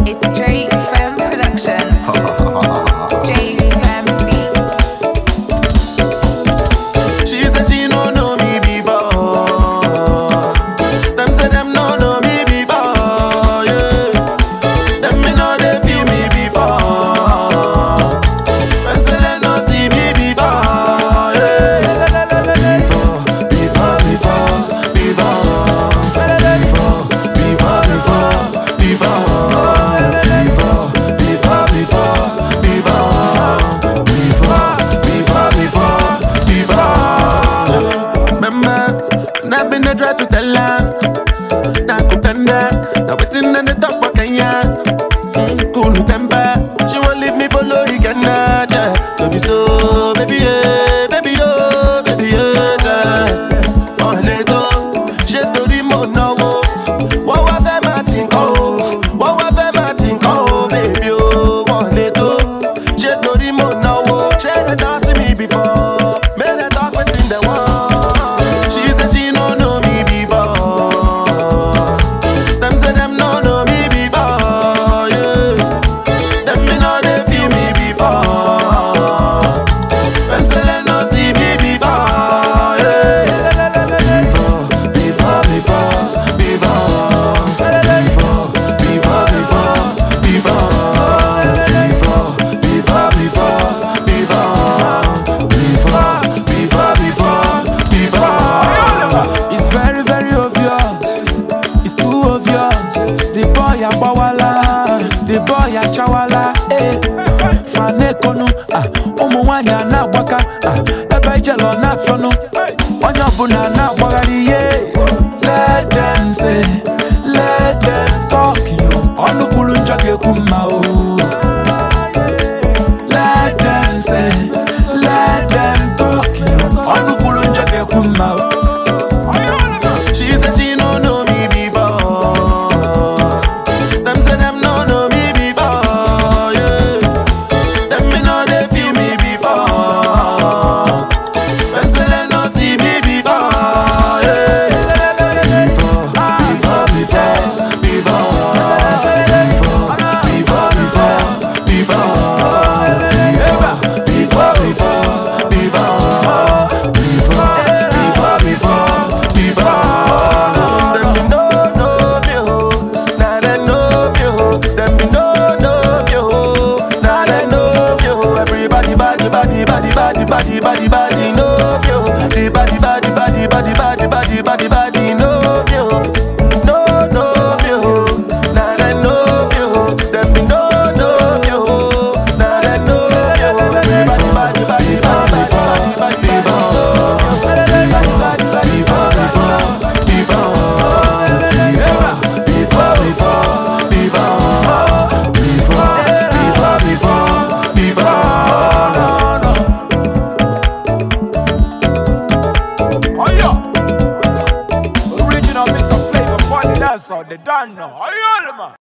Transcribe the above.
It's Drake Fem Production. It's Drake Fem Beats. She said she no know me before. Them say them no know me before, yeah. Them me know they feel me before. Them say they no see me before, yeah. I've been try to tell her that could tender. Now waiting on the top of Kenya. Cool temper. She won't leave me for low weekend. Baby so, baby yeah, baby oh, baby yeah. Oh leto, she to the moon now. What was that matching call? What was that matching call, baby oh? Oh leto, she to the moon now. She don't see me before. Made her talk within the one. The boy a chawala, fane kono, umu wanya na waka, ebe jelo na frono, onyo buna na wagari ye. Let them say, let them talk you, onu kulu njage kuma o. Let them say, let them talk you, onu kulu njage kuma o. She said she no know me before. Them say them no know me. Body no yo, the body no yo, no yo, na na no yo, them no yo, na na no yo, Original Mr. Flavor, party dance out, they done now.